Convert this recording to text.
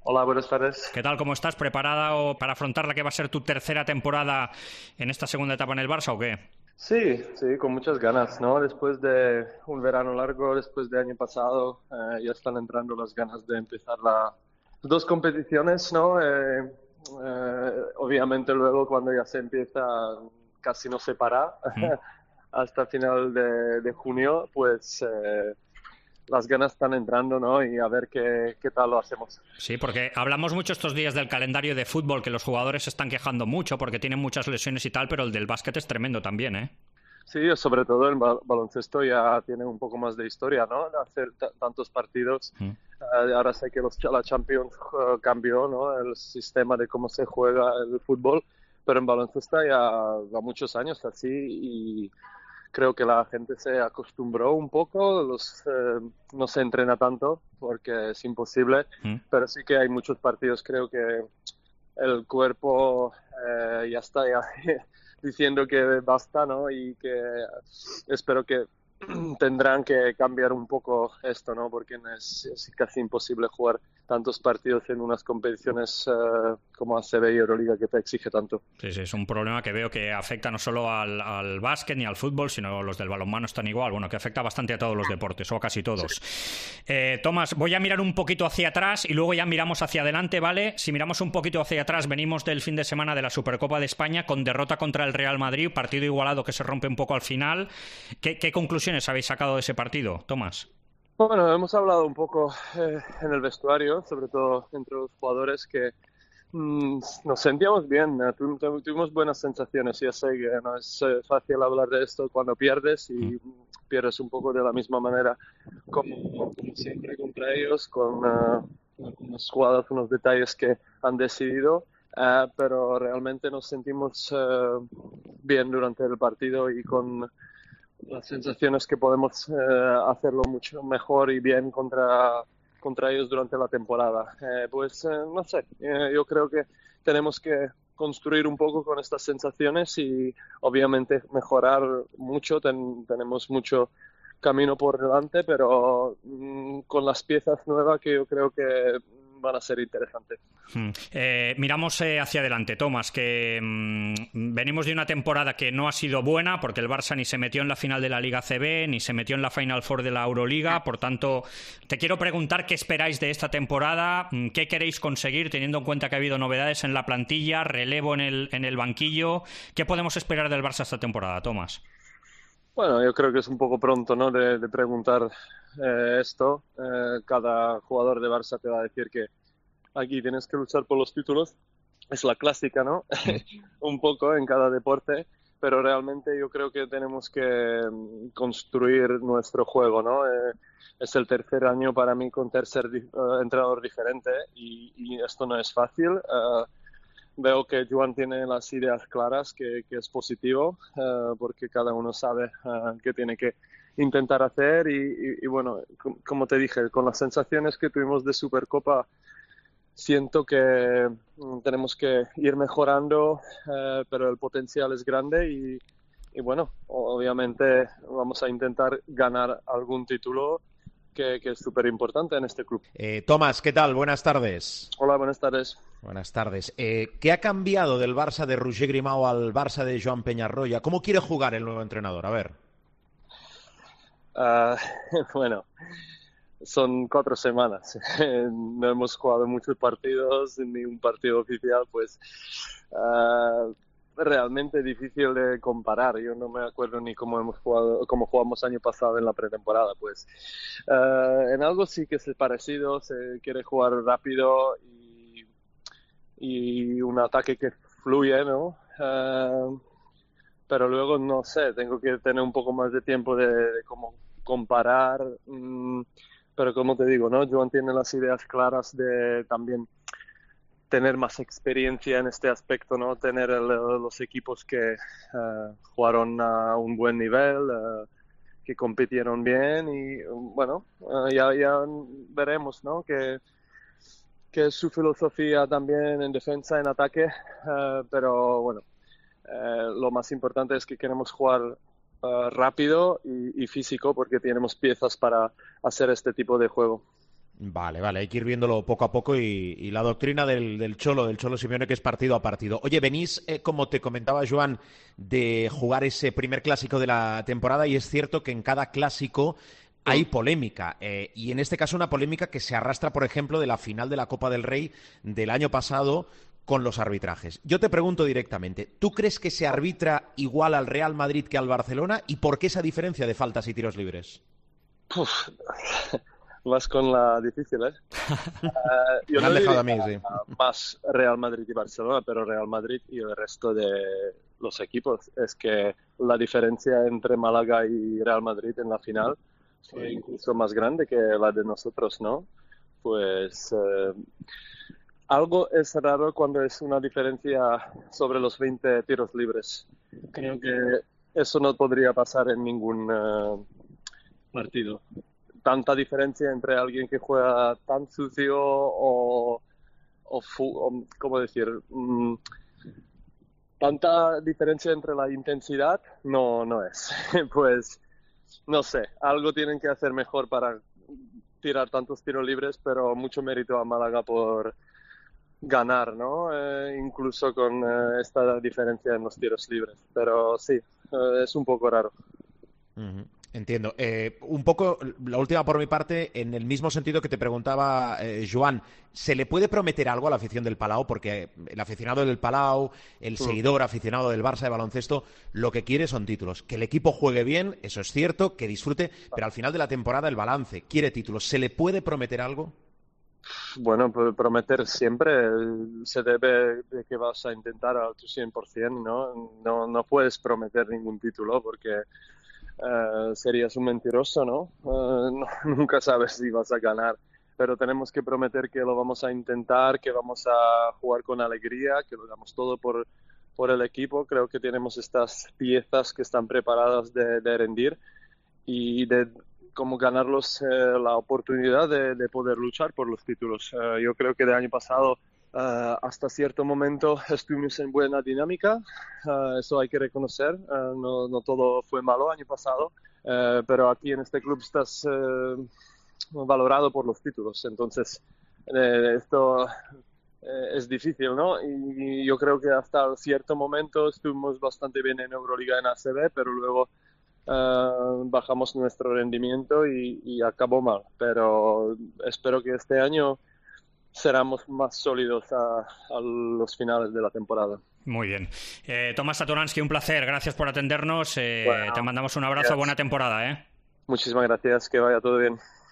Hola, buenas tardes. ¿Qué tal? ¿Cómo estás? ¿Preparada para afrontar la que va a ser tu tercera temporada en esta segunda etapa en el Barça o qué? Sí, sí, con muchas ganas, ¿no? Después de un verano largo, después de año pasado, ya están entrando las ganas de empezar las dos competiciones, ¿no? Obviamente luego cuando ya se empieza casi no se para ¿Mm? hasta final de junio, pues las ganas están entrando, ¿no? Y a ver qué tal lo hacemos. Sí, porque hablamos mucho estos días del calendario de fútbol, que los jugadores se están quejando mucho porque tienen muchas lesiones y tal, pero el del básquet es tremendo también, ¿eh? Sí, sobre todo el baloncesto ya tiene un poco más de historia, ¿no? De hacer tantos partidos. ¿Mm? Ahora sé que la Champions cambió, ¿no? El sistema de cómo se juega el fútbol, pero en baloncesto ya va muchos años así y creo que la gente se acostumbró un poco, no se entrena tanto porque es imposible, ¿Mm? pero sí que hay muchos partidos, creo que el cuerpo ya está ya diciendo que basta, ¿no? Y que espero que tendrán que cambiar un poco esto, ¿no? Porque es casi imposible jugar tantos partidos en unas competiciones como ACB y Euroliga que te exige tanto. Sí, sí, es un problema que veo que afecta no solo al básquet ni al fútbol, sino los del balonmano están igual. Bueno, que afecta bastante a todos los deportes, o a casi todos. Tomás, voy a mirar un poquito hacia atrás y luego ya miramos hacia adelante, ¿vale? Si miramos un poquito hacia atrás, venimos del fin de semana de la Supercopa de España con derrota contra el Real Madrid, partido igualado que se rompe un poco al final. ¿Qué conclusiones habéis sacado de ese partido, Tomás? Bueno, hemos hablado un poco en el vestuario, sobre todo entre los jugadores, que nos sentíamos bien, tuvimos buenas sensaciones. Ya sé que no es fácil hablar de esto cuando pierdes y pierdes un poco de la misma manera como siempre contra ellos, con unas jugadas, unos detalles que han decidido, pero realmente nos sentimos bien durante el partido y con las sensaciones que podemos hacerlo mucho mejor y bien contra ellos durante la temporada. No sé, yo creo que tenemos que construir un poco con estas sensaciones y obviamente mejorar mucho. Tenemos mucho camino por delante, pero con las piezas nuevas que yo creo que van a ser interesantes. Miramos hacia adelante, Tomás, que venimos de una temporada que no ha sido buena porque el Barça ni se metió en la final de la Liga CB ni se metió en la Final Four de la Euroliga. Por tanto, te quiero preguntar qué esperáis de esta temporada, qué queréis conseguir teniendo en cuenta que ha habido novedades en la plantilla, relevo en el banquillo. ¿Qué podemos esperar del Barça esta temporada, Tomás? Bueno, yo creo que es un poco pronto, ¿no? de preguntar esto. Cada jugador de Barça te va a decir que aquí tienes que luchar por los títulos. Es la clásica, ¿no? Un poco en cada deporte, pero realmente yo creo que tenemos que construir nuestro juego, ¿no? Es el tercer año para mí con tercer entrenador diferente y esto no es fácil. Veo que Joan tiene las ideas claras, que es positivo, porque cada uno sabe qué tiene que intentar hacer y bueno, como te dije, con las sensaciones que tuvimos de Supercopa, siento que tenemos que ir mejorando, pero el potencial es grande y bueno, obviamente vamos a intentar ganar algún título que es súper importante en este club. Tomás, ¿qué tal? Buenas tardes. Hola, buenas tardes. Buenas tardes. ¿Qué ha cambiado del Barça de Roger Grimau al Barça de Joan Peñarroya? ¿Cómo quiere jugar el nuevo entrenador? A ver. Uh, bueno, son 4 semanas. No hemos jugado muchos partidos, ni un partido oficial, pues realmente difícil de comparar. Yo no me acuerdo ni cómo hemos jugado, cómo jugamos año pasado en la pretemporada. Pues en algo sí que es parecido. Se quiere jugar rápido y un ataque que fluye, ¿no? Pero luego no sé, tengo que tener un poco más de tiempo de cómo comparar. Pero como te digo, ¿no? Joan tiene las ideas claras de también tener más experiencia en este aspecto, ¿no? Tener los equipos que jugaron a un buen nivel, que compitieron bien y bueno, ya veremos, ¿no? Que es su filosofía también en defensa, en ataque, pero bueno, lo más importante es que queremos jugar rápido y físico porque tenemos piezas para hacer este tipo de juego. Vale, hay que ir viéndolo poco a poco y la doctrina del Cholo Simeone, que es partido a partido. Oye, venís, como te comentaba Joan, de jugar ese primer clásico de la temporada y es cierto que en cada clásico hay polémica y en este caso una polémica que se arrastra, por ejemplo, de la final de la Copa del Rey del año pasado con los arbitrajes. Yo te pregunto directamente, ¿tú crees que se arbitra igual al Real Madrid que al Barcelona y por qué esa diferencia de faltas y tiros libres? Uf, vas con la difícil, ¿eh? Yo Me han no dejado diría a mí, sí. más Real Madrid y Barcelona, pero Real Madrid y el resto de los equipos. Es que la diferencia entre Málaga y Real Madrid en la final fue incluso más grande que la de nosotros, ¿no? Pues algo es raro cuando es una diferencia sobre los 20 tiros libres. Creo que eso no podría pasar en ningún partido. Tanta diferencia entre alguien que juega tan sucio o ¿cómo decir? Tanta diferencia entre la intensidad no es. Pues no sé, algo tienen que hacer mejor para tirar tantos tiros libres, pero mucho mérito a Málaga por ganar, ¿no? Incluso con esta diferencia en los tiros libres. Pero sí, es un poco raro. Entiendo. Un poco, la última por mi parte, en el mismo sentido que te preguntaba Joan, ¿se le puede prometer algo a la afición del Palau? Porque el aficionado del Palau, el seguidor aficionado del Barça de baloncesto, lo que quiere son títulos. Que el equipo juegue bien, eso es cierto, que disfrute, pero al final de la temporada el balance quiere títulos. ¿Se le puede prometer algo? Bueno, prometer siempre se debe de que vas a intentar al tu 100%, ¿no? No puedes prometer ningún título porque serías un mentiroso, ¿no? Nunca sabes si vas a ganar, pero tenemos que prometer que lo vamos a intentar, que vamos a jugar con alegría, que lo damos todo por el equipo. Creo que tenemos estas piezas que están preparadas de rendir y de como ganarlos la oportunidad de poder luchar por los títulos. Yo creo que del año pasado hasta cierto momento estuvimos en buena dinámica, eso hay que reconocer, no todo fue malo el año pasado, pero aquí en este club estás valorado por los títulos, entonces esto es difícil, ¿no? Y yo creo que hasta cierto momento estuvimos bastante bien en Euroliga, en ACB, pero luego bajamos nuestro rendimiento y acabó mal, pero espero que este año seremos más sólidos a los finales de la temporada. Muy bien. Tomás Satoransky, un placer. Gracias por atendernos. Bueno, te mandamos un abrazo. Buena temporada, ¿eh? Muchísimas gracias. Que vaya todo bien.